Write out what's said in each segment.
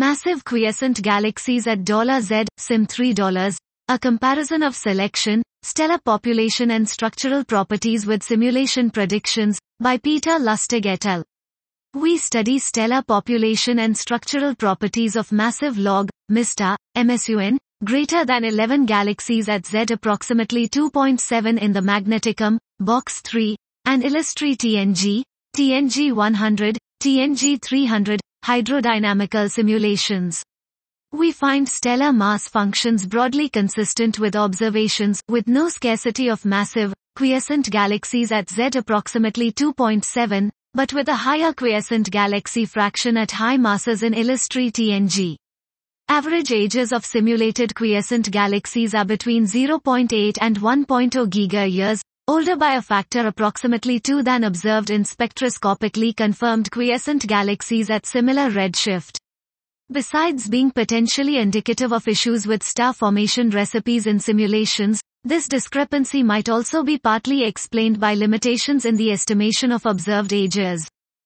Massive quiescent galaxies at $Z, Sim $3, a comparison of selection, stellar population and structural properties with simulation predictions, by Peter Lustig et al. We study stellar population and structural properties of massive log, MISTA, MSUN, greater than 11 galaxies at Z approximately 2.7 in the Magneticum, Box 3, and Illustri TNG, TNG 100, TNG 300, hydrodynamical simulations. We find stellar mass functions broadly consistent with observations, with no scarcity of massive, quiescent galaxies at Z approximately 2.7, but with a higher quiescent galaxy fraction at high masses in Illustri TNG. Average ages of simulated quiescent galaxies are between 0.8 and 1.0 giga-years, older by a factor approximately 2 than observed in spectroscopically confirmed quiescent galaxies at similar redshift. Besides being potentially indicative of issues with star formation recipes in simulations, this discrepancy might also be partly explained by limitations in the estimation of observed ages.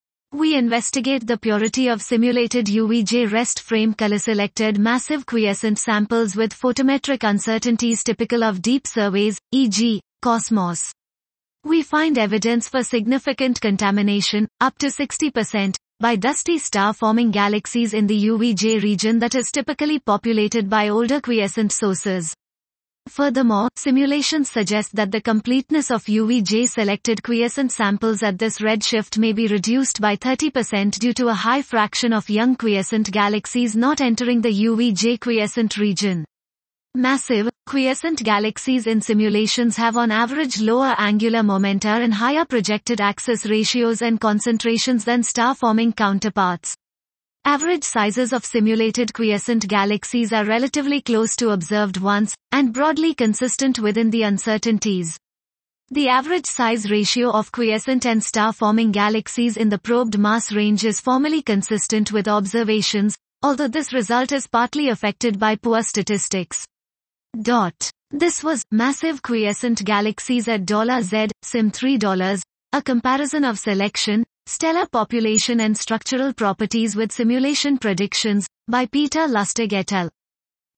We investigate the purity of simulated UVJ rest frame color-selected massive quiescent samples with photometric uncertainties typical of deep surveys, e.g., COSMOS. We find evidence for significant contamination, up to 60%, by dusty star-forming galaxies in the UVJ region that is typically populated by older quiescent sources. Furthermore, simulations suggest that the completeness of UVJ-selected quiescent samples at this redshift may be reduced by 30% due to a high fraction of young quiescent galaxies not entering the UVJ quiescent region. Massive, quiescent galaxies in simulations have on average lower angular momenta and higher projected axis ratios and concentrations than star-forming counterparts. Average sizes of simulated quiescent galaxies are relatively close to observed ones, and broadly consistent within the uncertainties. The average size ratio of quiescent and star-forming galaxies in the probed mass range is formally consistent with observations, although this result is partly affected by poor statistics. This was Massive Quiescent Galaxies at $Z, Sim $3, a comparison of selection, stellar population and structural properties with simulation predictions, by Peter Lustig et al.